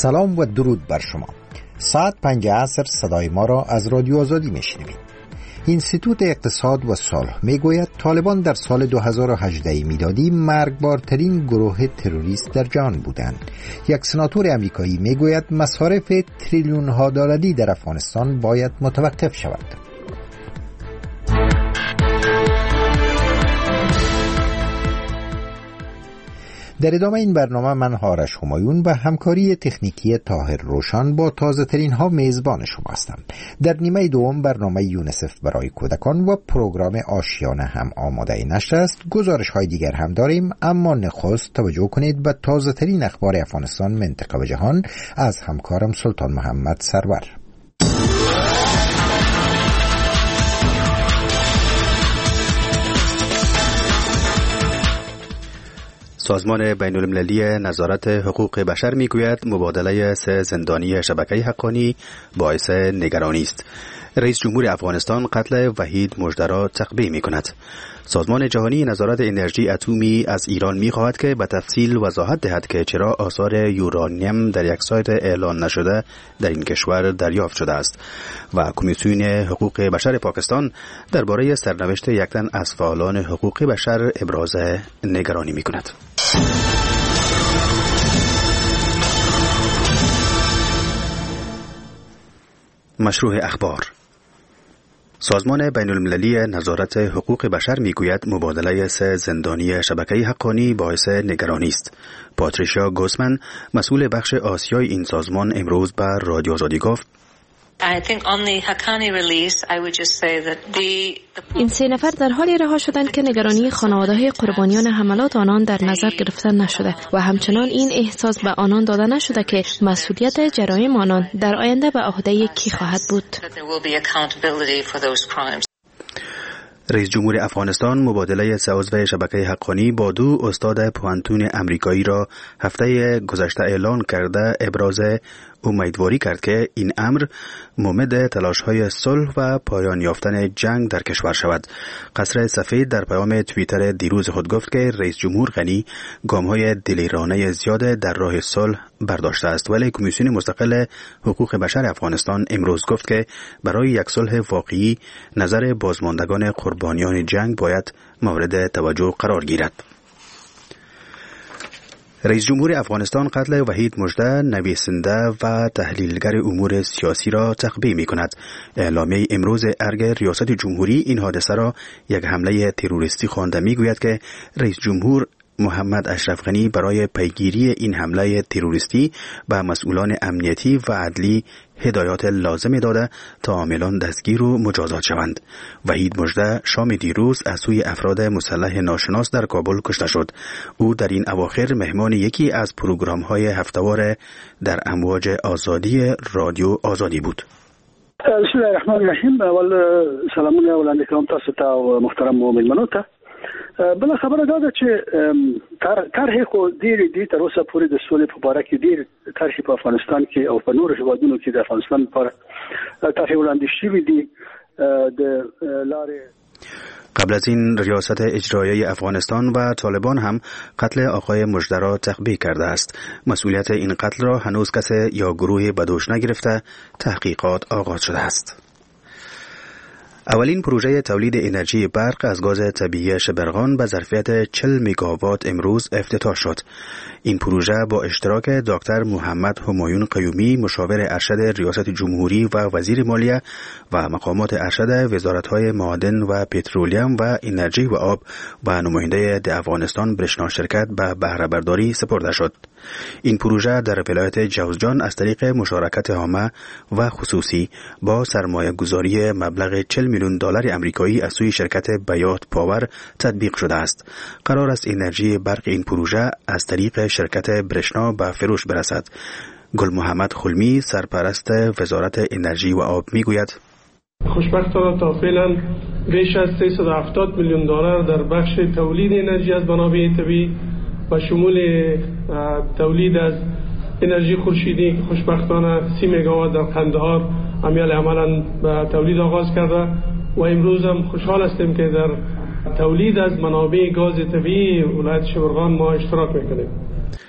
سلام و درود بر شما. ساعت 5 عصر صدای ما را از رادیو آزادی میشنوید. اینستیتوت اقتصاد و صلح میگوید طالبان در سال 2018 میلادی مرگبارترین گروه تروریست در جهان بودند. یک سناتور امریکایی میگوید مصارف تریلیون ها دلاری در افغانستان باید متوقف شود. در ادامه این برنامه من آرش همایون و همکاری تکنیکی طاهر روشن با تازه ترین ها میزبان شما هستم. در نیمه دوم برنامه یونیسف برای کودکان و پروگرام آشیانه هم آماده نشر است. گزارش های دیگر هم داریم، اما نخست توجه کنید به تازه ترین اخبار افغانستان، منطقه و جهان از همکارم سلطان محمد سرور. سازمان بین‌المللی نظارت حقوق بشر میگوید مبادله 3 زندانی شبکه حقانی باعث نگرانی است. رئیس جمهور افغانستان قتل وحید مژده را تقبیح می‌کند. سازمان جهانی نظارت انرژی اتمی از ایران می‌خواهد که به تفصیل وضاحت دهد که چرا آثار یورانیم در یک سایت اعلان نشده در این کشور دریافت شده است. و کمیسیون حقوق بشر پاکستان درباره سرنوشت یک تن از فعالان حقوق بشر ابراز نگرانی می‌کند. مشروع اخبار. سازمان بین‌المللی نظارت حقوق بشر میگوید مبادله 3 زندانی شبکه حقانی باعث نگرانی است. پاتریشیا گوسمن، مسئول بخش آسیای این سازمان، امروز به رادیو آزادی گفت: این 3 نفر در حالی رها شدند که نگرانی خانواده‌های قربانیان حملات آنان در نظر گرفته نشده و همچنان این احساس به آنان داده نشده که مسئولیت جرایم آنان در آینده به عهده کی خواهد بود. رئیس جمهور افغانستان مبادله 3 عضو شبکه حقانی با 2 استاد پوهنتون امریکایی را هفته گذشته اعلان کرده ابراز امیدواری کرد که این امر مومد تلاش‌های صلح و پایان یافتن جنگ در کشور شود. قصر سفید در پیام توییتر دیروز خود گفت که رئیس جمهور غنی گام‌های دلیرانه زیاد در راه صلح برداشته است، ولی کمیسیون مستقل حقوق بشر افغانستان امروز گفت که برای یک صلح واقعی نظر بازماندگان قربانیان جنگ باید مورد توجه قرار گیرد. رئیس جمهور افغانستان قتل وحید مژده، نویسنده و تحلیلگر امور سیاسی را تقبیح می‌کند. اعلامیه امروز ارگ ریاست جمهوری این حادثه را یک حمله تروریستی خوانده. می‌گوید که رئیس جمهور محمد اشرف غنی برای پیگیری این حمله تروریستی به مسئولان امنیتی و عدلی هدایات لازم داده تا عاملان دستگیر و مجازات شوند. وحید مژده شام دیروز از سوی افراد مسلح ناشناس در کابل کشته شد. او در این اواخر مهمان یکی از پروگرام‌های هفته‌وار در امواج آزادی رادیو آزادی بود. بسم الله الرحمن الرحیم. اول سلامونه اولنده کوم تاسو ته او محترم مؤمنانو ته. بل خبره دا ده چې طرح خو ډېر تر اوسه پورې د سولې په باره کې ډېر طرح په افغانستان کې او په نورو هیوادونو کې د افغانستان لپاره طرح وړاندې شوي دي. د لارې قبل از این ریاست اجرایی افغانستان و طالبان هم قتل آقای مژده را تقبیح کرده است. مسئولیت این قتل را هنوز کسی یا گروهی به دوش نگرفته. تحقیقات آغاز شده است. اولین پروژه تولید انرژی برق از گاز طبیعی شبرغان به ظرفیت 40 مگاوات امروز افتتاح شد. این پروژه با اشتراک دکتر محمد همایون قیومی، مشاور ارشد ریاست جمهوری و وزیر مالیه و مقامات ارشد وزارت‌های معادن و پترولیم و انرژی و آب و نماینده افغانستان برشنا شرکت به بهره برداری سپرده شد. این پروژه در ولایت جوزجان از طریق مشارکت عامه و خصوصی با سرمایه گذاری مبلغ 40 میلیون دلار آمریکایی از سوی شرکت بیات پاور تطبیق شده است. قرار است انرژی برق این پروژه از طریق شرکت برشنا به فروش برسد. گل محمد خلمی، سرپرست وزارت انرژی و آب، میگوید: خوشبختانه تا فعلا بیش از 370 میلیون دلار در بخش تولید انرژی از منابع طبیعی و شمول تولید از انرژی خورشیدی که خوشبختانه 30 مگاوات در قندهار عملاً به تولید آغاز کرده و امروز هم خوشحال هستیم که در تولید از منابع گاز طبیعی ولایت شبرغان ما اشتراک میکنیم.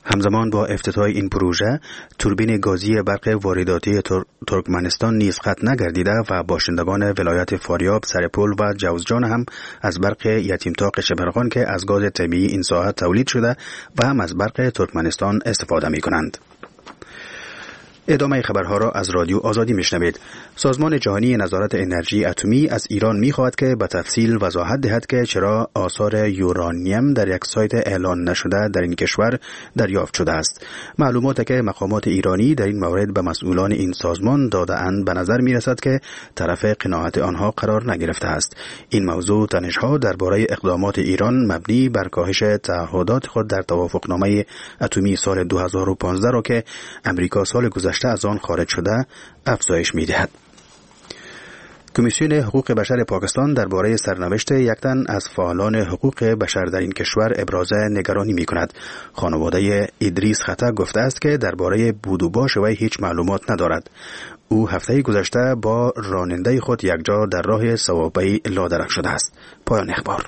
همزمان با افتتاح این پروژه توربین گازی برق وارداتی ترکمنستان نیز قطع نگردیده و باشندگان ولایت فاریاب، سرپل و جوزجان هم از برق یتیمتاق شبرغان که از گاز طبیعی این ساعت تولید شده و هم از برق ترکمنستان استفاده می کنند. ادامه خبرها را از رادیو آزادی میشنوید. سازمان جهانی نظارت انرژی اتمی از ایران میخواهد که به تفصیل وضاحت دهد که چرا آثار یورانیم در یک سایت اعلان نشده در این کشور دریافت شده است. معلوماتی که مقامات ایرانی در این مورد به مسئولان این سازمان داده‌اند به نظر میرسد که طرف قناعت آنها قرار نگرفته است. این موضوع تنش‌ها درباره اقدامات ایران مبنی بر کاهش تعهدات خود در توافقنامه اتمی سال 2015 را که امریکا سال گذشته از آن خارج شده افزایش می‌دهد. کمیسیون حقوق بشر پاکستان درباره سرنوشت یک تن از فعالان حقوق بشر در این کشور ابراز نگرانی می‌کند. خانواده ادریس خطا گفته است که درباره بود و باش وی هیچ معلومات ندارد. او هفته گذشته با راننده خود یکجا در راه صوابی لادرک شده است. پایان اخبار.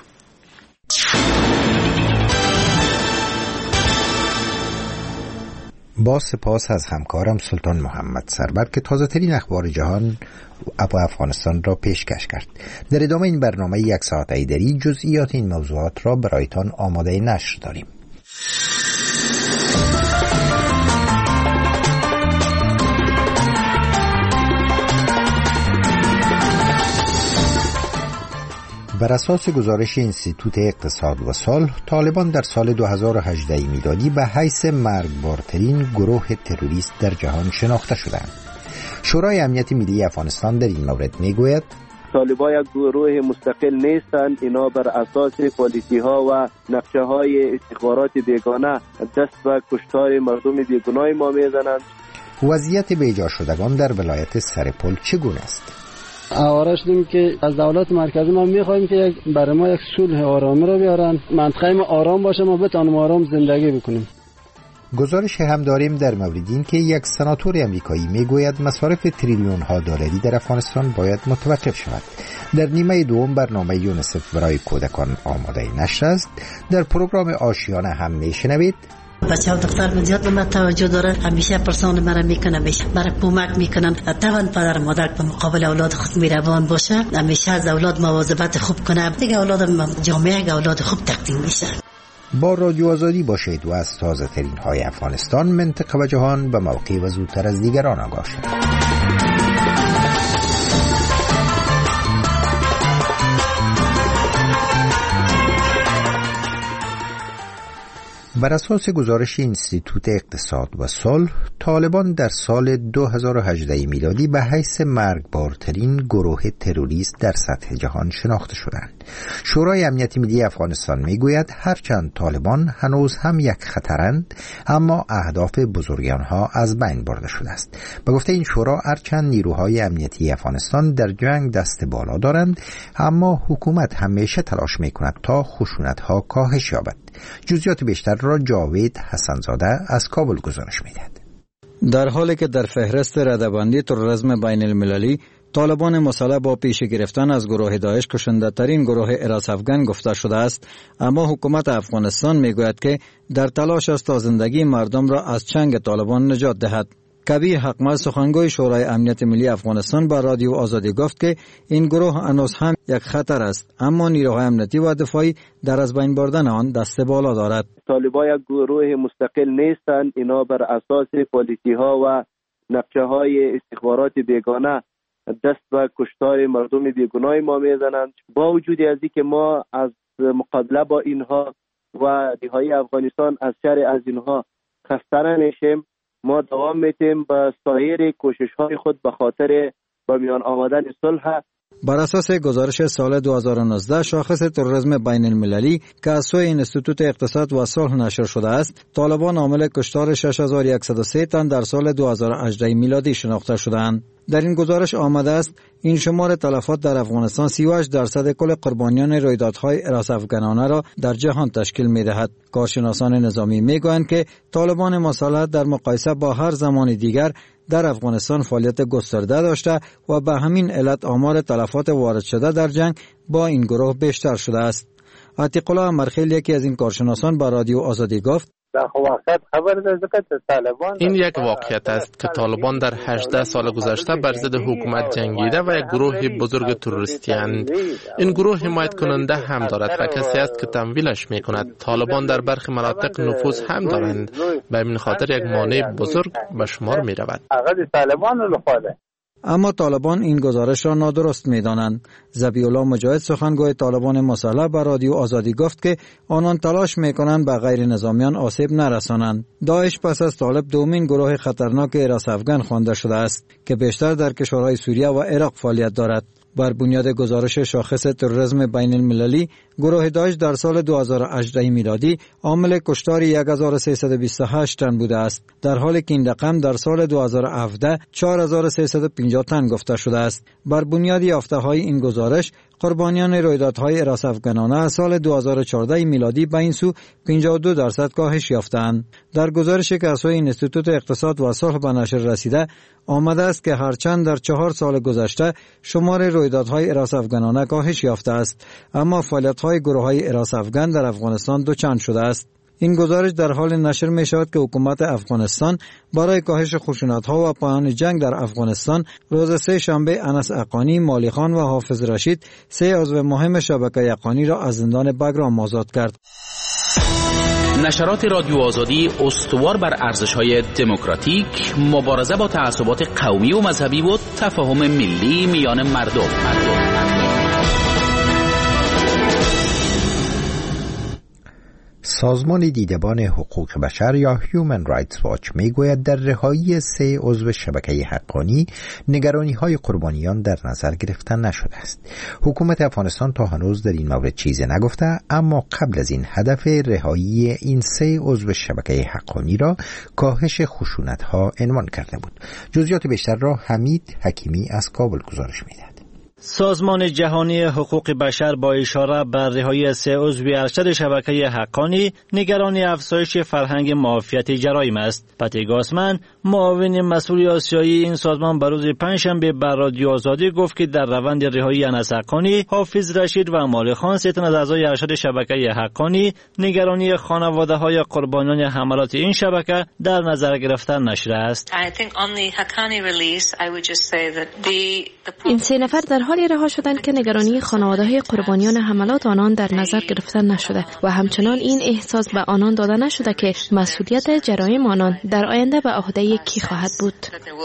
با سپاس از همکارم سلطان محمد سربر که تازه ترین اخبار جهان و افغانستان را پیشکش کرد. در ادامه این برنامه یک ساعت ایدری جزئیات این موضوعات را برایتان آماده نشر داریم. بر اساس گزارش انستیتوت اقتصاد و صلح، طالبان در سال 2018 میلادی به حیث مرگبارترین گروه تروریست در جهان شناخته شدند. شورای امنیت ملی افغانستان در این مورد میگوید طالبان یک گروه مستقل نیستند. اینا بر اساس پالیسی ها و نقشه های استخبارات بیگانه دست به کشتار مردم بیگناه ما میزنند. وضعیت بیجا شدگان در ولایت سرپل چگونه است؟ آواره شدیم که از دولت مرکزی ما میخوایم که برای ما یک صلح آرامی رو بیارن، منطقه ما آرام باشه، ما بتونیم آرام زندگی بکنیم. گزارش هم داریم در مورد این که یک سناتور امریکایی میگوید مصارف تریلیون ها دلاری در افغانستان باید متوقف شود. در نیمه دوم برنامه یونسف برای کودکان آماده نشر است. در پروگرام آشیانه هم میشنوید بچه‌ها دختر من زیاد به من توجه داره، همیشه پرسان مرا میکنه، برای کمک میکنن. طبعا پدر مادر به مقابل اولاد خود مهربان باشه، همیشه از اولاد مواظبت خوب کنه، دیگه اولاد جامعه اولاد خوب تقدیم میشه. با رادیو آزادی باشید و از تازه ترین های افغانستان، منطقه و جهان به موقع و زودتر از دیگران آگاه شد. بر اساس گزارش انستیتوت اقتصاد و صلح، طالبان در سال 2018 میلادی به حیث مرگبارترین گروه تروریست در سطح جهان شناخته شدند. شورای امنیت ملی افغانستان میگوید هرچند طالبان هنوز هم یک خطرند، اما اهداف بزرگ آنها از بین برده شده است. به گفته این شورا هرچند نیروهای امنیتی افغانستان در جنگ دست بالا دارند، اما حکومت همیشه تلاش میکند تا خشونت‌ها کاهش یابد. جزئیات بیشتر را جاوید حسنزاده از کابل گزارش می‌دهد. در حالی که در فهرست رده‌بندی تروریسم بین المللی طالبان مسلح با پیش گرفتن از گروه داعش کشنده ترین گروه عراق افغان گفته شده است، اما حکومت افغانستان میگوید که در تلاش است تا زندگی مردم را از چنگ طالبان نجات دهد. کبیر حقمل سخنگوی شورای امنیت ملی افغانستان با رادیو آزادی گفت که این گروه هنوز هم یک خطر است، اما نیروهای امنیتی و دفاعی در از بین بردن آن دست بالا دارد. طالبان یک گروه مستقل نیستند. اینا بر اساس پالیسی ها و نقشه های استخبارات بیگانه دست به کشتار مردم بیگناه ما میزنند. با وجود از اینکه ما از مقابله با اینها و دیهای افغانستان از شر از اینها خسته نمیشیم، ما دوام میتیم به سایر کوشش‌های خود به خاطر با میان آمدن صلح. بر اساس گزارش سال 2019 شاخص تروریسم بین المللی که از سوی انستیتوت اقتصاد و صلح نشر شده است، طالبان عامل کشتار 6103 تن در سال 2018 میلادی شناخته شدند. در این گزارش آمده است این شمار تلفات در افغانستان 38% کل قربانیان رویدادهای عراق افغانانه را در جهان تشکیل می‌دهد. کارشناسان نظامی می‌گویند که طالبان مسلح در مقایسه با هر زمان دیگر در افغانستان فعالیت گسترده داشته و به همین علت آمار تلفات وارد شده در جنگ با این گروه بیشتر شده است. عتیق الله مرخیل یکی از این کارشناسان با رادیو آزادی گفت: این یک واقعیت است که طالبان در 18 سال گذشته بر ضد حکومت جنگیده و یک گروه بزرگ تروریستی اند. این گروه حمایت کننده هم دارد و کسی است که تمویلش می کند. طالبان در برخی مناطق نفوذ هم دارند، به این خاطر یک مانع بزرگ به شمار می رود. اما طالبان این گزارش را نادرست می دانند. ذبیح الله مجاهد سخنگوی طالبان مسلح به رادیو آزادی گفت که آنان تلاش می کنند به غیر نظامیان آسیب نرسانند. داعش پس از طالب دومین گروه خطرناک حراس افغان خوانده شده است که بیشتر در کشورهای سوریه و عراق فعالیت دارد. بر بنیاد گزارش شاخص تروریسم بین المللی، گروه داعش در سال 2018 میلادی عامل کشتار 1328 تن بوده است، در حالی که این رقم در سال 2017 4350 تن گفته شده است. بر بنیاد یافته‌های این گزارش، قربانیان رویدادهای حراس افغانانه از سال 2014 میلادی به این سو 52% کاهش یافتند. در گزارشی که از سوی انستیتوت اقتصاد و صلح به نشر رسیده آمده است که هرچند در 4 سال گذشته شمار رویدادهای حراس افغانانه کاهش یافته است، اما فعالیت‌های گروه‌های حراس افغان در افغانستان دوچند شده است. این گزارش در حال نشر می شود که حکومت افغانستان برای کاهش خشونت‌ها و پایان جنگ در افغانستان روز 3 شنبه انس اقانی، مالی خان و حافظ رشید 3 عضو مهم شبکه اقانی را از زندان بگرام آزاد کرد. نشرات رادیو آزادی استوار بر ارزش‌های دموکراتیک، مبارزه با تعصبات قومی و مذهبی و تفاهم ملی میان مردم. سازمان دیدبان حقوق بشر یا Human Rights Watch میگوید در رهایی 3 عضو شبکه حقانی نگرانی‌های قربانیان در نظر گرفته نشده است. حکومت افغانستان تا هنوز در این مورد چیزی نگفته، اما قبل از این هدف رهایی این 3 عضو شبکه حقانی را کاهش خشونت‌ها عنوان کرده بود. جزئیات بیشتر را حمید حکیمی از کابل گزارش می‌دهد. سازمان جهانی حقوق بشر با اشاره بر رهایی 3 عضو ارشد شبکه حقانی نگران افزایش فرهنگ معافیت جرایم است. پتی گاسمن، معاون مسئول آسیایی این سازمان بر روز پنجشنبه بر رادیو آزادی گفت که در روند رهایی انس حقانی، حافظ رشید و مالی خان 3 تن از اعضای ارشد شبکه حقانی نگرانی خانواده‌های قربانیان حملات این شبکه در نظر گرفته نشده است. این 3 نفر در حالی رها شدند که نگرانی خانواده‌های قربانیان حملات آنان در نظر گرفته نشده و همچنان این احساس به آنان داده نشده که مسئولیت جرایم آنان در آینده به عهده کی خواهد بود.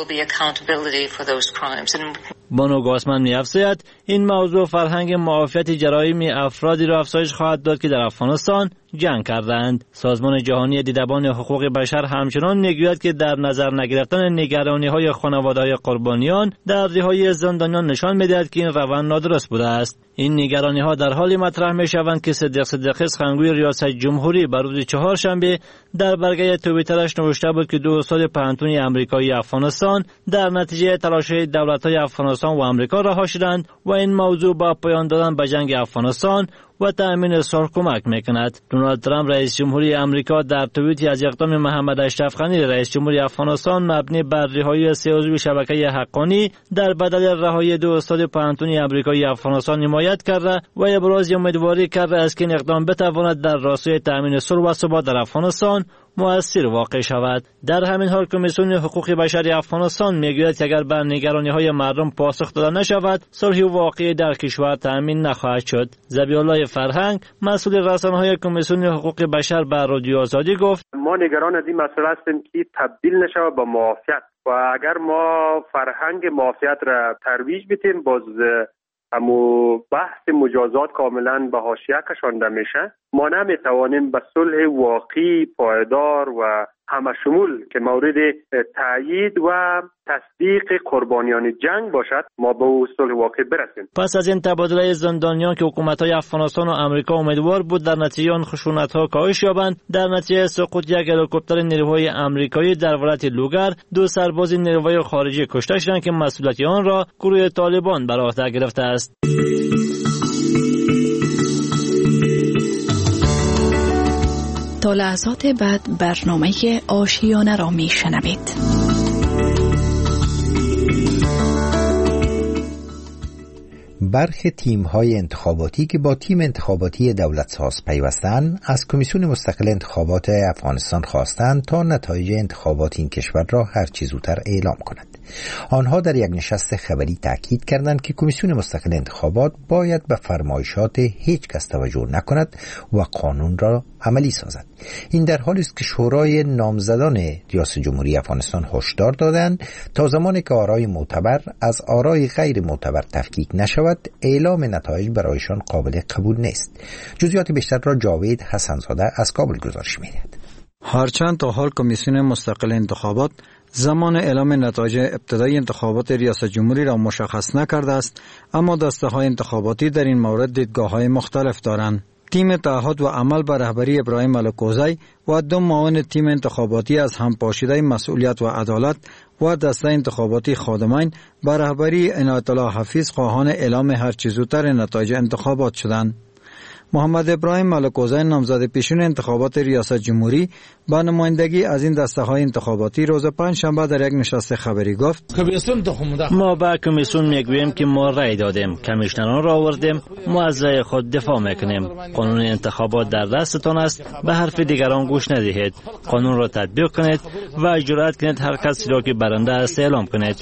بانو گاسمن می‌افزاید این موضوع فرهنگ معافیت جرایم افرادی را افزایش خواهد داد که در افغانستان جنگ کردند. سازمان جهانی دیدبان حقوق بشر همچنان میگوید که در نظر نگرفتن نگرانی‌های خانواده‌های قربانیان در رهایی زندانیان نشان می‌دهد که این روند نادرست بوده است. این نگرانی‌ها در حالی مطرح می‌شوند که صدیق سخنگوی ریاست جمهوری بر روز 4 شنبه در برگه توییترش نوشته بود که 2 استاد پانتون آمریکایی افغانستان در نتیجه تلاش‌های دولت‌های افغانستان و آمریکا رها شدند و این موضوع با پایان دادن به جنگ افغانستان و تأمین صلح کمک میکند. دونالد ترامپ رئیس جمهوری آمریکا در توییتی از اقدام محمد اشرف غنی رئیس جمهوری افغانستان مبنی بر رهایی 3 عضو شبکه حقانی در بدل رهایی 2 استاد پانتون آمریکایی افغانستان حمایت کرده و ابراز امیدواری کرده است که این اقدام بتواند در راستای تأمین صلح و ثبات در افغانستان مؤثر واقع شود. در همین حال کمیسیون حقوق بشر افغانستان میگوید که اگر به نگرانی‌های مردم پاسخ داده نشود، صلح واقعی در کشور تأمین نخواهد شد. ذبیح الله فرهنگ، مسئول رسانه‌های کمیسیون حقوق بشر به رادیو آزادی گفت: ما نگران از این مسئله هستیم که تبدیل نشود به معافیت و اگر ما فرهنگ معافیت را ترویج بدیم، باز اما بحث مجازات کاملا به حاشیه کشانده میشه. ما نمیتوانیم به صلح واقعی، پایدار و همشمول که مورد تأیید و تصدیق قربانیان جنگ باشد، ما به صلح واقعی برسیم. پس از این تبادله زندانیان که حکومت‌های افغانستان و آمریکا امیدوار بود در نتیجه آن خشونت‌ها کاهش یابند، در نتیجه سقوط یک هلیکوپتر نیروهای آمریکایی در ولایت لوگر 2 سرباز نیروهای خارجی کشته شدند که مسئولیت آن را گروه طالبان بر عهده گرفته است. تا لحظات بعد برنامه آشیانه را می شنوید. برخی تیم‌های انتخاباتی که با تیم انتخاباتی دولتساز پیوستند از کمیسیون مستقل انتخابات افغانستان خواستند تا نتایج انتخابات این کشور را هر چه زودتر اعلام کند. آنها در یک نشست خبری تاکید کردند که کمیسیون مستقل انتخابات باید به فرمایشات هیچ کس توجه نکند و قانون را عملی سازد. این در حالی است که شورای نامزدان ریاست جمهوری افغانستان هشدار دادند تا زمانی که آرای معتبر از آرای غیر معتبر تفکیک نشود، اعلام نتایج برایشان قابل قبول نیست. جزئیات بیشتر را جاوید حسنزاده از کابل گزارش می‌دهد. هرچند تا حال کمیسیون مستقل انتخابات زمان اعلام نتایج ابتدایی انتخابات ریاست جمهوری را مشخص نکرده است، اما دسته‌های انتخاباتی در این مورد دیدگاه‌های مختلف دارند. تیم تعهد و عمل به رهبری ابراهیم الکوزی و 2 معاون تیم انتخاباتی از همپاشیده مسئولیت و عدالت و دسته انتخاباتی خادمین به رهبری عنایت الله حفیظ خواهان اعلام هر چه زودتر نتایج انتخابات شدند. محمد ابراهیم الکوزی نامزد پیشین انتخابات ریاست جمهوری با نمایندگی از این دسته‌های انتخاباتی روز پنجشنبه در یک نشست خبری گفت: ما به کمیسیون میگوییم که ما رای دادیم، کمیشنران را آوردیم، ما از رای خود دفاع میکنیم. قانون انتخابات در دستتان است، به حرف دیگران گوش ندهید. قانون را تطبیق کنید و جرأت کنید هر کسی را که برنده است اعلام کنید.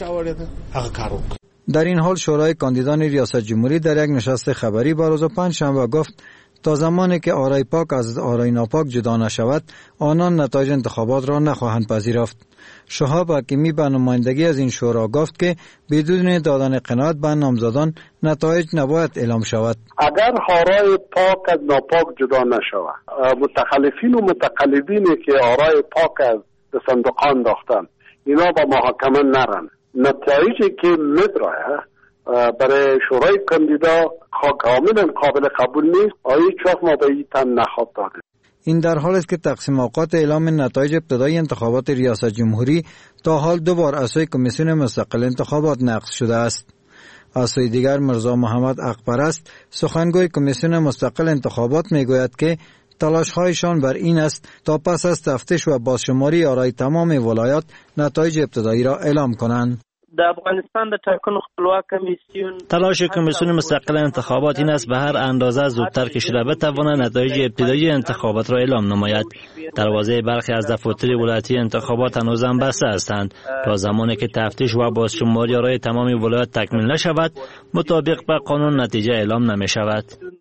در این حال شورای کاندیدان ریاست جمهوری در یک نشست خبری با روز پنجشنبه گفت تا زمانی که آرای پاک از آرای ناپاک جدا نشود، آنان نتایج انتخابات را نخواهند پذیرفت. شهاب حکیمی به نمایندگی از این شورا گفت که بدون دادن قناعت به نامزدان نتایج نباید اعلام شود. اگر آرای پاک از ناپاک جدا نشود، متخلفین و متقلبینی که آرای پاک از صندوقان داختن اینا با محاکمه نرن، نتایجی که مدرایه برای شورای کاندیدا کاملا قابل قبول نیست. هیچ ما به این تن نخواد داده. این در حال است که تقسیم اوقات اعلام نتایج ابتدایی انتخابات ریاست جمهوری تا حال 2 بار از سوی کمیسیون مستقل انتخابات نقض شده است. از سوی دیگر مرزا محمد اقپرست سخنگوی کمیسیون مستقل انتخابات میگوید که تلاش‌هایشان بر این است تا پس از تفتیش و بازشماری آرای تمام ولایات نتایج ابتدایی را اعلام کنند. د افغانستان د ټاکنو خپلواک کمیسیون تلاش کمیسیون مستقل انتخابات این است به هر اندازه زودتر که شده بتواند نتایج ابتدایی انتخابات را اعلام نماید. دروازه برخی از دفاتر ولایتی انتخابات هنوزم بسته هستند. تا زمانی که تفتیش و بازشماری آرای تمام ولایات تکمیل نشود، مطابق به قانون نتیجه اعلام نمی شود.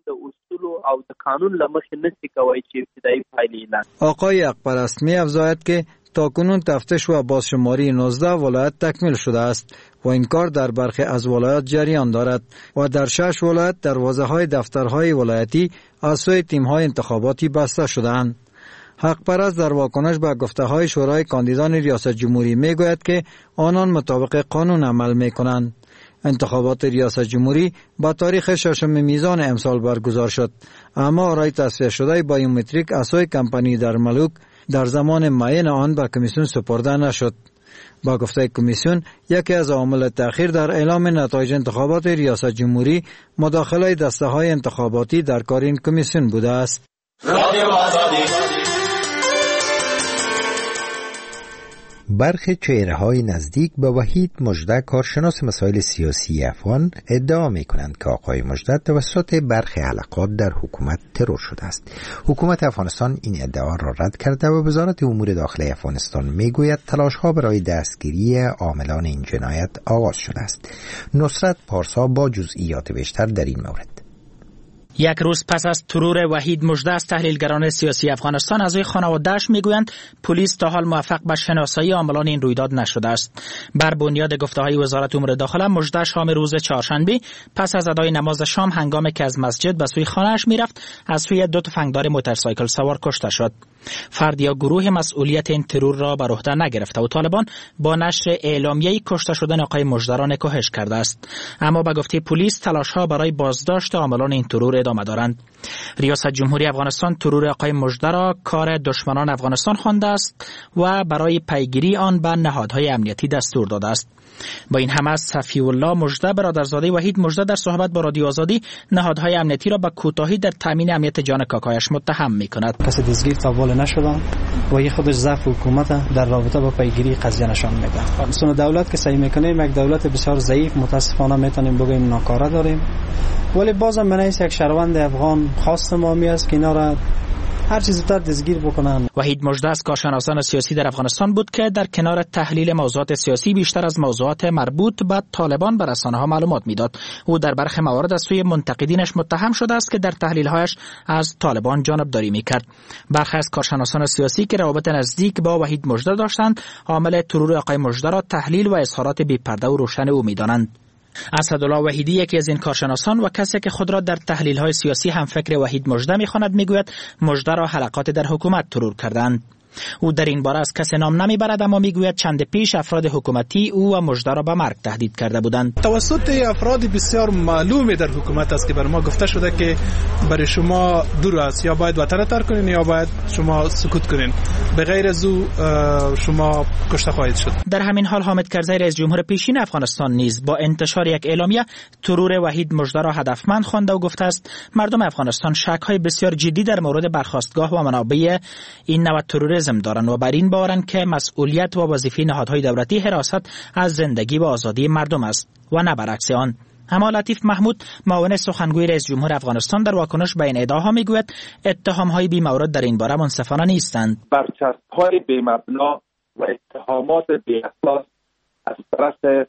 او د قانون لمخې نشي کوي چې ابتدایي پایلې اعلان. آقای اقپرست می افزاید که تاکنون تفتیش و بازشماری 19 ولایت تکمیل شده است و این کار در برخی از ولایات جریان دارد و در 6 ولایت دروازه‌های دفترهای ولایتی از سوی تیم‌های انتخاباتی بسته شده‌اند. حق پرست در واکنش به گفته‌های شورای کاندیدان ریاست جمهوری میگوید که آنان مطابق قانون عمل می‌کنند. انتخابات ریاست جمهوری با تاریخ 6 میزان امسال برگزار شد، اما آرای تصفیه شده بایومتریک از سوی کمپانی در ملوک در زمان معین آن به کمیسیون سپرده نشد. با گفته کمیسیون، یکی از عوامل تأخیر در اعلام نتایج انتخابات ریاست جمهوری مداخله دسته‌های انتخاباتی در کار این کمیسیون بوده است. برخی چهره‌های نزدیک به وحید مژده کارشناس مسائل سیاسی افغان ادعا می‌کنند که آقای مژده توسط برخی حلقات در حکومت ترور شده است. حکومت افغانستان این ادعا را رد کرده و وزارت امور داخلی افغانستان می‌گوید تلاش‌ها برای دستگیری عاملان این جنایت آغاز شده است. نصرت پارسا با جزئیات بیشتر در این مورد. یک روز پس از ترور وحید مژده از تحلیلگران سیاسی افغانستان از خانواده‌اش میگویند پلیس تا حال موفق به شناسایی عاملان این رویداد نشده است. بر بنیاد گفته‌های وزارت امور داخله، مژده شام روز چهارشنبه پس از ادای نماز شام هنگامی که از مسجد به سوی خانه‌اش میرفت از سوی 2 تفنگدار موتورسایکل سوار کشته شد. فرد یا گروه مسئولیت این ترور را بر عهده نگرفته و طالبان با نشر اعلامیه کشته شدن آقای مژده را نکوهش کرده است. اما به گفته پلیس تلاش‌ها برای بازداشت عاملان این ترور ادامه دارند. ریاست جمهوری افغانستان ترور آقای مژده را کار دشمنان افغانستان خوانده است و برای پیگیری آن به نهادهای امنیتی دستور داده است. با این همه صفی الله مژده برادرزاده وحید مژده در صحبت با رادیو آزادی نهادهای امنیتی را به کوتاهی در تامین امنیت جان کاکایش متهم می‌کند. کسی دستگیر تا بالا نشدن و این خودش ضعف حکومت در رابطه با پیگیری قضیه نشان میده. سن دولت که سعی میکنه یک دولت بسیار ضعیف متاسفانه میتونیم بگیم ناکاره داریم، ولی بازم من یک شهروند افغان خواست ما است که اینا را هر چیز زودتر دستگیر بکنن. وحید مژده از کارشناسان سیاسی در افغانستان بود که در کنار تحلیل موضوعات سیاسی بیشتر از موضوعات مربوط به طالبان به رسانه‌ها معلومات میداد. او در برخی موارد از سوی منتقدینش متهم شده است که در تحلیل‌هایش از طالبان جانبداری میکرد. برخی از کارشناسان سیاسی که روابط نزدیک با وحید مژده داشتند، عامل ترور آقای مژده را تحلیل و اظهارات بی‌پرده و روشن او میدانند. اسدالله وحیدی یکی از این کارشناسان و کسی که خود را در تحلیل‌های سیاسی هم فکر وحید مژده می‌خواند میگوید مژده را حلقات در حکومت ترور کردند. او در این باره از کسی نام نمیبرد، اما میگوید چند پیش افراد حکومتی او و مژده را به مرگ تهدید کرده بودند. توسط افراد بسیار معلوم در حکومت است که بر ما گفته شده که برای شما دور است، یا باید وطن ترک کنین یا باید شما سکوت کنین، به غیر از او شما کشته خواهید شد. در همین حال حامد کرزی رئیس جمهور پیشین افغانستان نیز با انتشار یک اعلامیه ترور وحید مژده را هدفمند خوانده و گفته است مردم افغانستان شک‌های بسیار جدی در مورد برخاستگاه و منابع این نوع تروریسم دارند و بر این باورند که مسئولیت و وظیفه نهادهای دولتی حراست از زندگی و آزادی مردم است و نه برعکس آن. اما لطیف محمود معاون سخنگوی رئیس جمهور افغانستان در واکنش به این ادعاها میگوید اتهام‌های بی‌مورد در این باره منصفانه نیستند. برچسب‌های بی‌مبنا و اتهامات بی‌اساس از طرف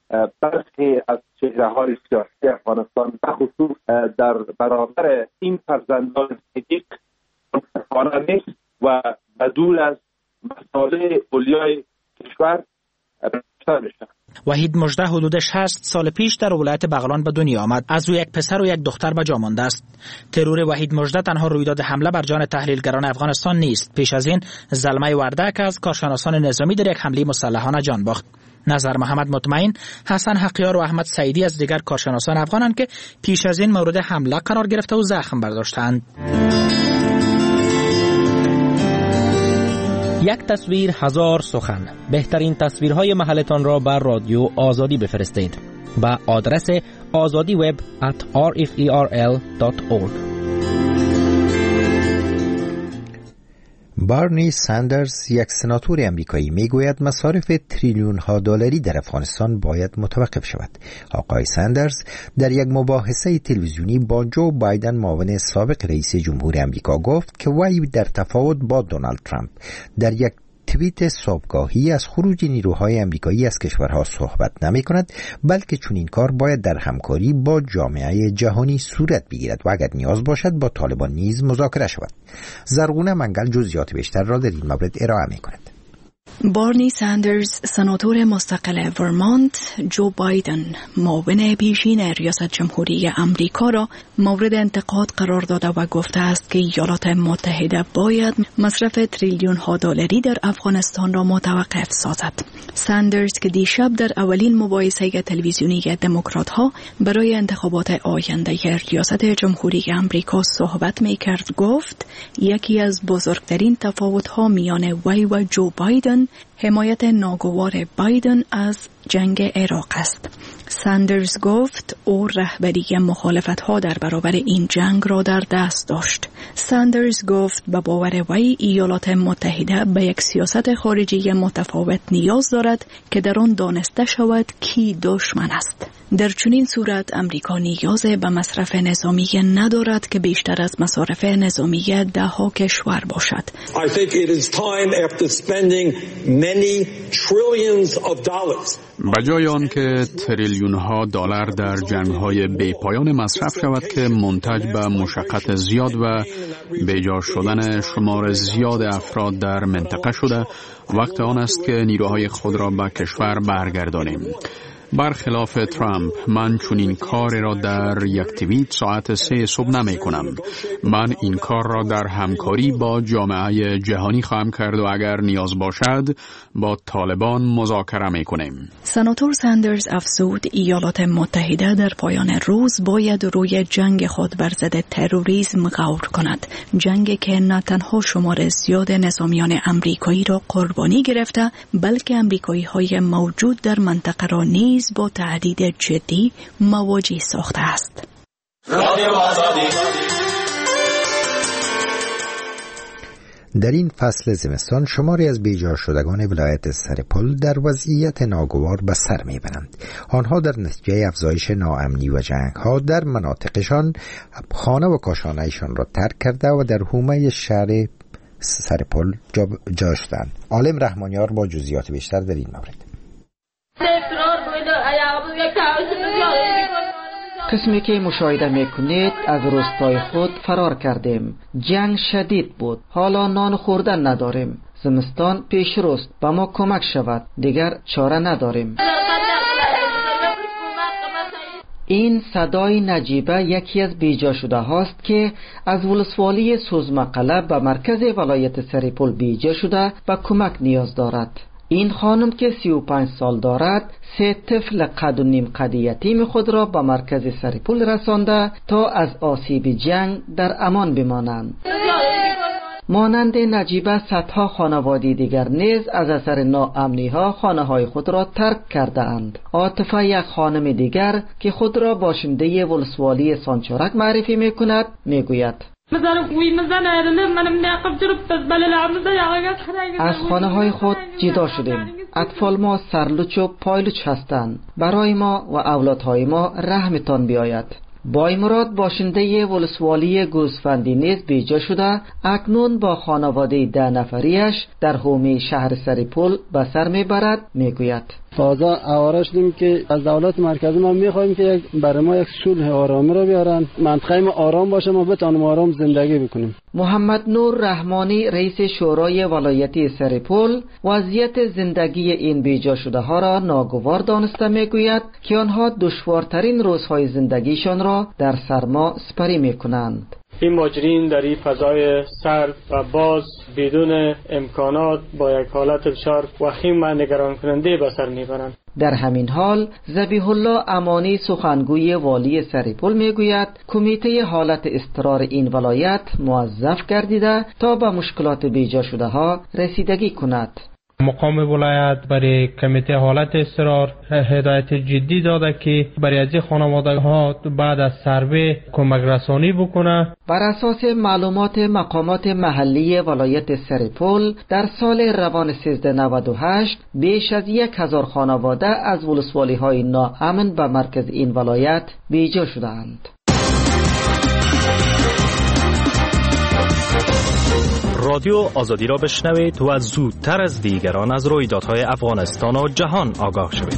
برخی از چهره‌های سیاسی افغانستان به خصوص در برابر این فرزندان صدیق منصفانه نیست و بدون از مسائل اولیای کشور رفتار میشه. وحید مژده حدود 6 سال پیش در ولایت بغلان به دنیا آمد. از او یک پسر و یک دختر به جا مانده است. ترور وحید مژده تنها رویداد حمله بر جان تحلیلگران افغانستان نیست. پیش از این زلمه وردک از کارشناسان نظامی در یک حمله مسلحانه جان باخت. نظر محمد مطمئن، حسن حقیار و احمد سعیدی از دیگر کارشناسان افغانند که پیش از این مورد حمله قرار گرفته و زخم برداشتند. یک تصویر هزار سخن. بهترین تصویرهای محلتان را بر رادیو آزادی بفرستید با آدرس azadiweb@rferl.org. بارنی ساندرز، یک سناتور امریکایی، میگوید مصارف تریلیون ها دلاری در افغانستان باید متوقف شود. آقای ساندرز در یک مباحثه تلویزیونی با جو بایدن معاون سابق رئیس جمهور امریکا گفت که وی در تفاوت با دونالد ترامپ در یک توییت صبحگاهی از خروج نیروهای امریکایی از کشورها صحبت نمی کند، بلکه چون این کار باید در همکاری با جامعه جهانی صورت بگیرد و اگر نیاز باشد با طالبان نیز مذاکره شود. زرغونه منگل جزئیات بیشتر را در این مورد ارائه می کند. بارنی ساندرز، سناتور مستقل ورمانت، جو بایدن، معاون پیشین ریاست جمهوری امریکا را مورد انتقاد قرار داده و گفته است که ایالات متحده باید مصرف تریلیون ها دلاری در افغانستان را متوقف سازد. ساندرز که دیشب در اولین مباحثه تلویزیونی دموکرات ها برای انتخابات آینده ریاست جمهوری امریکا صحبت می کرد گفت یکی از بزرگترین تفاوت ها میان وی و جو بایدن حمایت ناگوار بایدن از جنگ عراق است. ساندرز گفت او رهبری مخالفت‌ها در برابر این جنگ را در دست داشت. ساندرز گفت به باور وی ایالات متحده به یک سیاست خارجی متفاوت نیاز دارد که در آن دانسته شود کی دشمن است. در چنین صورت امریکا نیاز به مصرف نظامی ندارد که بیشتر از مصارف نظامی ده‌ها کشور باشد. I think it is time after spending many trillions of dollars. بجای آن که تریلیون ها دلار در جنگ های بی پایان مصرف شود که منتج به مشقت زیاد و بیجا شدن شمار زیاد افراد در منطقه شده، وقت آن است که نیروهای خود را به کشور برگردانیم. برخلاف ترامپ، من چنین کار را در یک توییت ساعت 3 صبح نمی کنم. من این کار را در همکاری با جامعه جهانی خواهم کرد و اگر نیاز باشد با طالبان مذاکره می کنیم. سناتور ساندرز افزود ایالات متحده در پایان روز باید روی جنگ خود بر ضد تروریسم غور کند. جنگی که نه تنها شمار زیاد نظامیان امریکایی را قربانی گرفته، بلکه امریکایی‌های موجود در منطقه را نیز با تهدید جدی مواجه ساخته است. در این فصل زمستان شماری از بیجا شدگان ولایت سرپل در وضعیت ناگوار به سر میبرند. آنها در نتیجه افزایش ناامنی و جنگ‌ها در مناطقشان خانه و کاشانه‌شان را ترک کرده و در حومه شهر سرپل جا شدند. عالم رحمانیار با جزئیات بیشتر در این مورد. قسمی که مشاهده میکنید از روستای خود فرار کردیم. جنگ شدید بود. حالا نان خوردن نداریم. زمستان پیش روست. با ما کمک شود. دیگر چاره نداریم. این صدای نجیبه یکی از بیجا شده هاست که از ولسوالی سوزمقله به مرکز ولایت سرپل بیجا شده به کمک نیاز دارد. این خانم که 35 سال دارد 3 طفل قد و نیم قد یتیم خود را به مرکز سرپل رسانده تا از آسیب جنگ در امان بمانند. مانند نجیبه صدها خانواده دیگر نیز از اثر ناامنی ها خانه های خود را ترک کرده اند. عاطفه یک خانم دیگر که خود را باشنده ولسوالی سانچارک معرفی می کند می گوید: از خانه های خود جدا شدیم. اطفال ما سرلوچ و پایلوچ هستند. برای ما و اولادهای ما رحمتان بیاید. بای مراد باشنده ولسوالی گوسفندی نیز بیجا شده، اکنون با خانواده 10 نفریش در حومه شهر سرپل به سر میبرد. میگوید: تازه آواره شدیم که از دولت مرکزی ما میخوایم که برای ما یک صلح آرامی رو بیارن، منطقه ما آرام باشه، ما بتونیم آرام زندگی بکنیم. محمد نور رحمانی رئیس شورای ولایتی سرپل وضعیت زندگی این بیجا شده ها را ناگوار دانسته میگوید که آنها دشوارترین روزهای زندگیشان را در سرما سپری میکنند. این مهاجرین در این فضای سرد و باز بدون امکانات با یک حالت بسیار وخیم و نگران کننده به سر میبرند. در همین حال ذبیح الله امانی سخنگوی والی سرپل میگوید کمیته حالت اضطرار این ولایت موظف گردیده تا به مشکلات بیجا شده ها رسیدگی کند. مقام ولایت برای کمیته حالت اضطرار هدایت جدی داده که برای از خانواده ها بعد از سروی کمک رسانی بکنه. بر اساس معلومات مقامات محلی ولایت سرپل در سال روان 1398 بیش از 1000 خانواده از ولسوالی های ناامن به مرکز این ولایت بیجا شدند. رادیو آزادی را بشنوید و زودتر از دیگران از رویدادهای افغانستان و جهان آگاه شوید.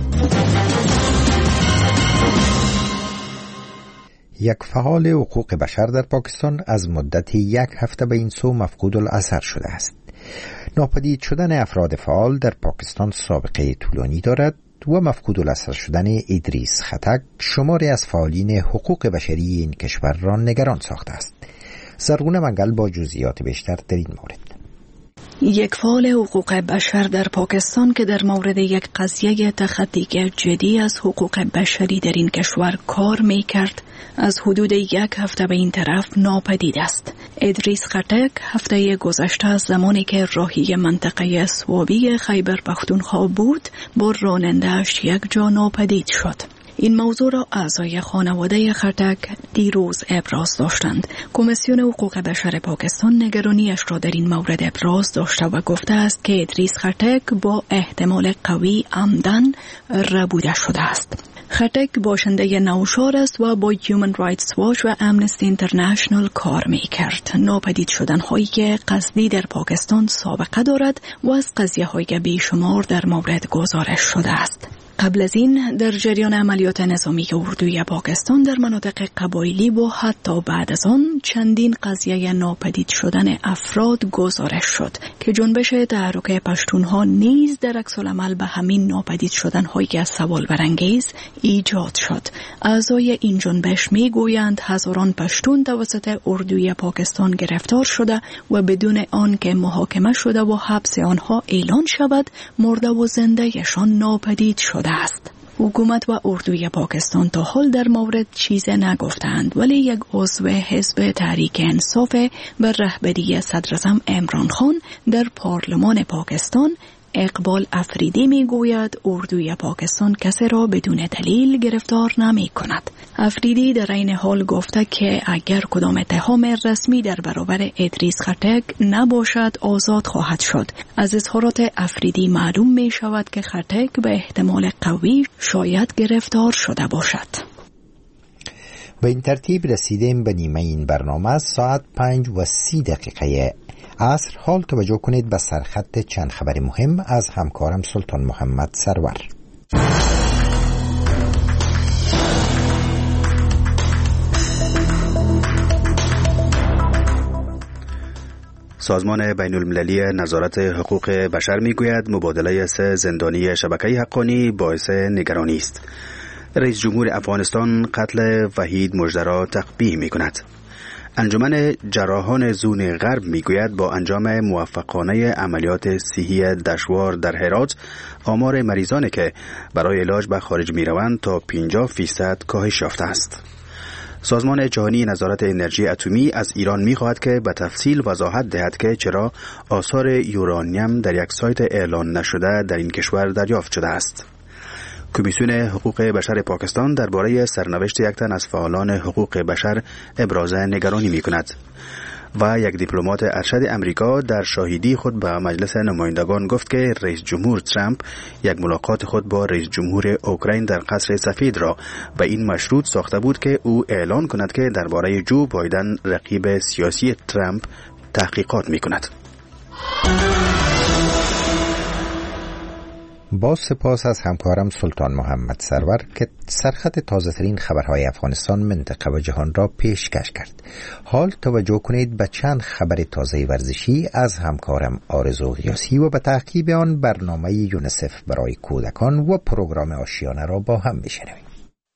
یک فعال حقوق بشر در پاکستان از مدت 1 هفته به این سو مفقود الاثر شده است. ناپدید شدن افراد فعال در پاکستان سابقه طولانی دارد و مفقود الاثر شدن ادریس خټک شماری از فعالین حقوق بشری این کشور را نگران ساخته است. زرغونه منگل با جزئیات بیشتر در این مورد. یک فعال حقوق بشر در پاکستان که در مورد یک قضیه تخطی جدی از حقوق بشری در این کشور کار می کرد از حدود 1 هفته به این طرف ناپدید است. ادریس خټک هفته گذشته از زمانی که راهی منطقه سوابی خیبر پختونخوا بود با راننده‌اش یک جا ناپدید شد. این موضوع را اعضای خانواده خټک دیروز ابراز داشتند. کمیسیون حقوق بشر پاکستان نگرانیش را در این مورد ابراز داشته و گفته است که ادریس خټک با احتمال قوی عمدن ربوده شده است. خټک باشنده نوشهر است و با هیومن رایتس واچ و امنستی اینترنشنال کار می کرد. ناپدید شدن هایی که قصدی در پاکستان سابقه دارد و از قضیه های بیشمار در مورد گزارش شده است. قبل از این در جریان عملیات نظامی اردوی پاکستان در مناطق قبایلی و حتی بعد از آن چندین قضیه ناپدید شدن افراد گزارش شد که جنبش تحرک پشتونها نیز در عکس‌العمل به همین ناپدید شدن‌های سوال برانگیز ایجاد شد. اعضای این جنبش میگویند هزاران پشتون توسط اردوی پاکستان گرفتار شده و بدون آنکه محاکمه شده و حبس آنها اعلان شود مرده و زنده‌شان ناپدید شده است. حکومت و اردوی پاکستان تا حال در مورد چیز نگفتند، ولی یک عضو حزب تحریک انصاف بر رهبری صدراعظم عمران خان در پارلمان پاکستان اقبال افریدی می گوید اردوی پاکستان کسی را بدون دلیل گرفتار نمی کند. افریدی در این حال گفته که اگر کدام اتهام رسمی در برابر ادریس خټک نباشد آزاد خواهد شد. از اظهارات افریدی معلوم می شود که خټک به احتمال قوی شاید گرفتار شده باشد. به این ترتیب رسیدیم به نیمه این برنامه. ساعت 5:30 عصر. حال توجه کنید به سرخط چند خبر مهم از همکارم سلطان محمد سرور. سازمان بین المللی نظارت حقوق بشر میگوید مبادله 3 زندانی شبکه حقانی باعث نگرانی است. رئیس جمهور افغانستان قتل وحید مژده را تقبیح میکند. انجمن جراحان زون غرب میگوید با انجام موفقانه عملیات صحی دشوار در هرات آمار مریضانی که برای علاج به خارج میروند تا 50% کاهش یافته است. سازمان جهانی نظارت انرژی اتمی از ایران میخواهد که به تفصیل وضاحت دهد که چرا آثار یورانیم در یک سایت اعلان نشده در این کشور دریافت شده است. کمیسیون حقوق بشر پاکستان درباره سرنوشت یک تن از فعالان حقوق بشر ابراز نگرانی می‌کند و یک دیپلمات ارشد امریکا در شاهدی خود به مجلس نمایندگان گفت که رئیس جمهور ترامپ یک ملاقات خود با رئیس جمهور اوکراین در قصر سفید را به این مشروط ساخته بود که او اعلان کند که درباره جو بایدن رقیب سیاسی ترامپ تحقیقات می‌کند. با سپاس از همکارم سلطان محمد سرور که سرخط تازه ترین خبرهای افغانستان، منطقه و جهان را پیشکش کرد. حال توجه کنید به چند خبر تازه ورزشی از همکارم آرزو غیاسی و به تعقیب آن برنامه یونسف برای کودکان و پروگرام آشیانه را با هم بشنویم.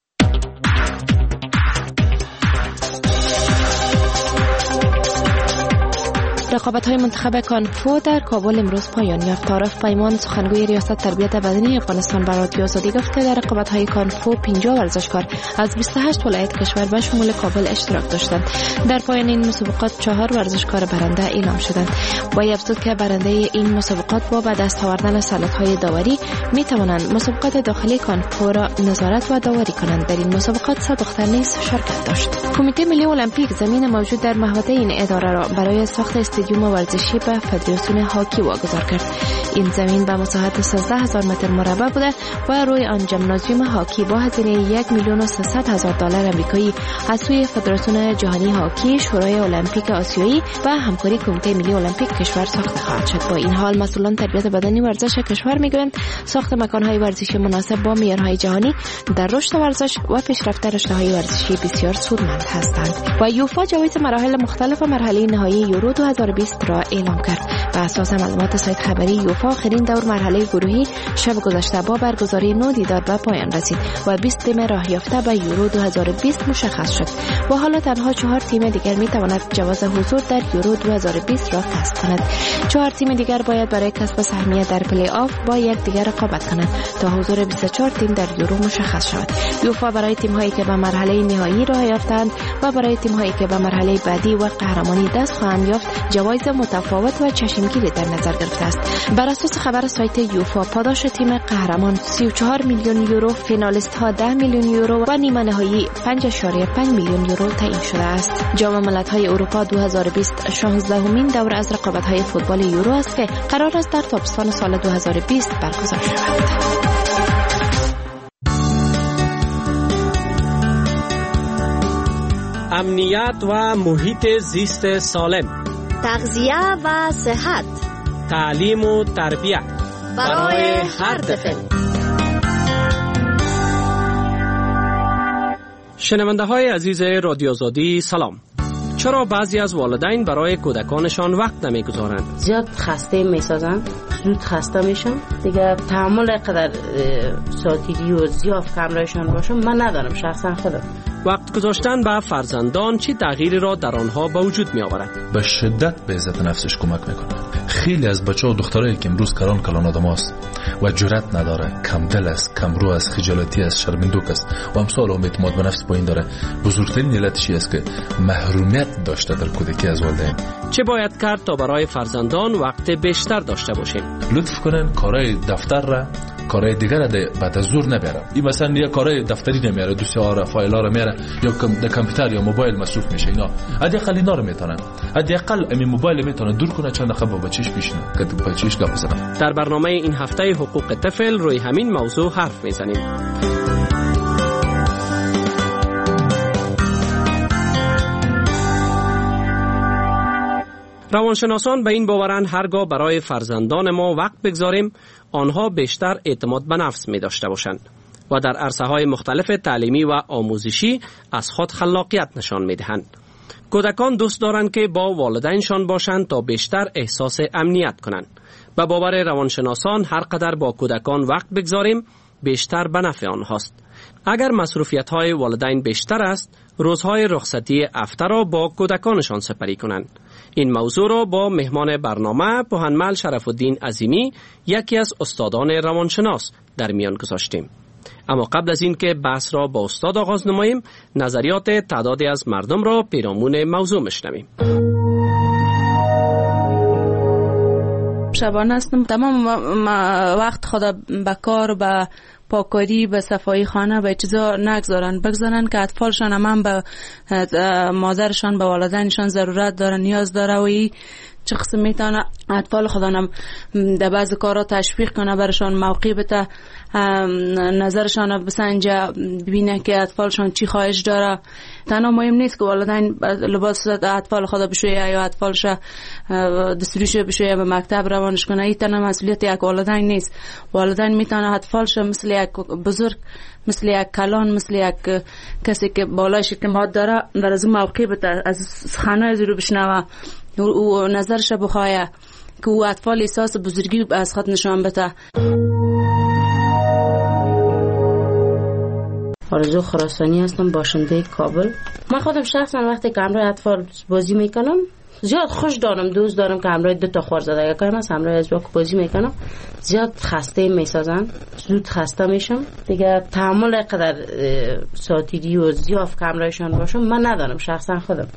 رقابت‌های منتخب کانفو در کابل امروز پایان یافت. عارف پیمان سخنگوی ریاست تربیت بدنی افغانستان به رادیو آزادی گفت که در رقابت‌های کانفو 50 ورزشکار از 28 ولایت کشور به شمول کابل اشتراک داشتند. در پایان این مسابقات 4 ورزشکار برنده اعلام شدند. با افزود که برنده این مسابقات با به دست آوردن سندهای داوری می‌توانند مسابقات داخلی کانفو را نظارت و داوری کنند. در این مسابقات 100 دختر نیز شرکت داشت. کمیته ملی المپیک زمین موجود در محوطه این اداره را برای ساخت استادیوم ورزشی به فدراسیون هاکی واگذار کرد. این زمین به مساحت 13000 متر مربع بوده و روی آن ژیمنازیوم هاکی با هزینه $1,300,000 آمریکایی از سوی فدراسیون جهانی هاکی، شورای المپیک آسیایی و همکاری کمیته ملی المپیک کشور ساخته خواهد شد. با این حال مسئولان تربیت بدنی ورزش کشور میگویند ساخت مکان‌های ورزشی مناسب با معیارهای جهانی در رشد ورزش و پیشرفت رشته‌های ورزشی بسیار سودمند هستند. و یوفا جوایز مراحل مختلف مرحله نهایی یورو 2020 را اعلام کرد. بر اساس معلومات سایت خبری یوفا آخرین دور مرحله گروهی شب گذشته با برگزاری 9 دیدار به پایان رسید و 20 تیم راه یافته به یورو 2020 مشخص شد. و حالا تنها 4 تیم دیگر می تواند جواز حضور در یورو 2020 را کسب کند. 4 تیم دیگر باید برای کسب سهمیه در پلی آف با یکدیگر رقابت کنند تا حضور 24 تیم در یورو مشخص شود. یوفا برای تیم هایی که به مرحله نهایی راه یافتند و برای تیم هایی که به مرحله بعدی و قهرمانی دست خواهند یافت جوایز متفاوت و چشمگیری در نظر گرفته است. بر اساس خبر سایت یوفا پاداش تیم قهرمان 34 میلیون یورو، فینالیست ها 10 میلیون یورو و نیمه نهایی 5.5 میلیون یورو تعیین شده است. جام ملت‌های اروپا 2020 16مین دور از رقابت‌های فوتبال یورو است که قرار است در تابستان سال 2020 برگزار شود. امنیت و محیط زیست سالم، تغذیه و صحت، تعلیم و تربیت برای هر طفل. شنونده های عزیز رادیو آزادی سلام. چرا بعضی از والدین برای کودکانشان وقت نمیگذارند؟ زیاد خسته میسازند، زود خسته میشن دیگه. تحمل قدر ساعتیگی و زیاف کمرایشان باشم من ندارم شخصا خودم. وقت گذاشتن به فرزندان چی تغییری را در آنها به وجود می آورد؟ به شدت به عزت نفسش کمک میکنه. خیلی از بچه‌ها و دخترایی که امروز کلان آدماست و جرأت نداره، کم دل است، کم رو است، خجالتی است، شرمندوک است و امثال اعتماد به نفس پایین داره، بزرگترین علتش است که محرومیت داشته در کودکی از والدین. چه باید کرد تا برای فرزندان وقت بیشتر داشته باشیم؟ لطف کنن کارهای دفتر را کارهای دیگر را بعد از زور نبرن. این مثلا یه کارهای دفتری نمیاره، دوسیار فایل‌ها رو میاره یا در کامپیوتر یا موبایل مصروف میشه. اینا حداقل اینا رو میتونن، حداقل این موبایل میتونن دور کنه چند دقیقه با بچه‌ش بشینه که بچه‌ش گپ بزنه. در برنامه این هفته حقوق طفل روی همین موضوع حرف میزنیم. روانشناسان به این باورند هرگاه برای فرزندان ما وقت بگذاریم آنها بیشتر اعتماد به نفس می داشته باشند و در عرصه‌های مختلف تعلیمی و آموزشی از خود خلاقیت نشان می دهند. کودکان دوست دارند که با والدینشان باشند تا بیشتر احساس امنیت کنند. به باور روانشناسان هر قدر با کودکان وقت بگذاریم بیشتر به نفع آنهاست. اگر مصروفیت‌های والدین بیشتر است، روزهای رخصتی هفته را با کودکانشان سپری کنند. این موضوع را با مهمان برنامه پوهنمل شرف الدین عظیمی یکی از استادان روانشناس در میان گذاشتیم. اما قبل از این که بحث را با استاد آغاز نماییم، نظریات تعدادی از مردم را پیرامون موضوع میشنویم. شبانه هستم، تمام وقت خود به کار، به پاکاری، به صفایی خانه، به چیزا نگذارن، بگذارن که اطفالشان هم به مادرشان، به والدینشان ضرورت دارن، نیاز داره و این چه قسم میتونه اطفال خودانم در بعض کارا تشویق کنه، برشان موقع بده، نظرشان بسنجه، ببینه که اطفالشان چی خواهش داره. تنها مهم نیست که والدین لباس اطفال خود بشویه یا اطفالش دستوریش بشویه به مکتب روانش کنه. این تنها مسئولیت یک والدین نیست. والدین میتونه اطفالش مثل یک بزرگ، مثل یک کلان، مثل یک کسی که بالایش اعتماد داره در از موقع بده، از خانه از رو بشنوه و نظرش بخواه که او اطفال احساس بزرگی از خود نشان بده. آرزو خراسانی هستم، باشنده کابل. من خودم شخصا وقتی که همراه اطفال بازی میکنم زیاد خوش دارم، دوست دارم که همراه 2 تا خور زده کنم، از همراه از بازی میکنم. زیاد خسته میسازن، زود خسته میشم دیگه. تحمل قدر ساعتیگی و زیاف کمرایشان باشم من ندارم شخصا خودم.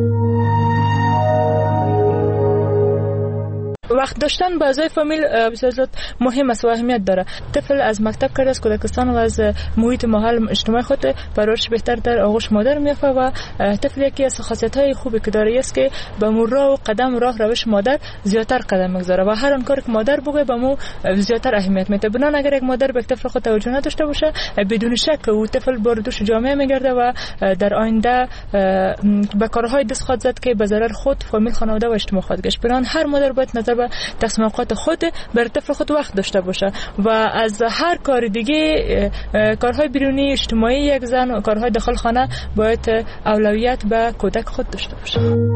وقت داشتن با اعضای فامیل بسیار مهم است و اهمیت داره. طفل از مکتب کرده، از کودکستان و از محیط ماحول اجتماعی خود پرورش بهتر در آغوش مادر میافته و طفل یکی از خاصیت‌های خوبی که داره است که به مرور و قدم راه روش مادر زیاتر قدم میگذاره و هر آن کاری که مادر بگه به مو زیاتر اهمیت میده. بنابراین اگر یک مادر به طفل خود توجه نداشته باشه بدون شک او طفل باردوش جامعه میگرده و در آینده به کارهای دست خود زد که به ضرر خود، فامیل، خانواده و اجتماع خود گشت. بنابراین هر مادر باید نظر به تصمیم اوقات خود بر طفل خود وقت داشته باشه و از هر کار دیگه کارهای بیرونی اجتماعی یک زن و کارهای داخل خانه باید اولویت به کودک خود داشته باشه.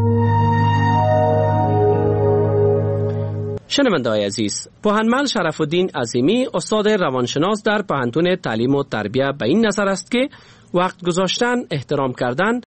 شنونده‌های عزیز، پوهنمل شرف الدین عظیمی استاد روانشناس در پوهنتون تعلیم و تربیت به این نظر است که وقت گذاشتن، احترام کردن